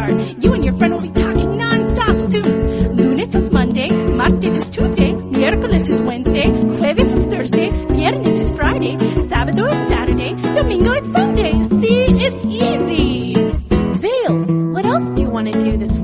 start. You and your friend will be talking non-stop soon. Lunes is Monday, martes is Tuesday, miércoles is Wednesday, jueves is Thursday, viernes is Friday, sábado is Saturday, domingo is Sunday. See, it's easy. Vale, what else do you want to do this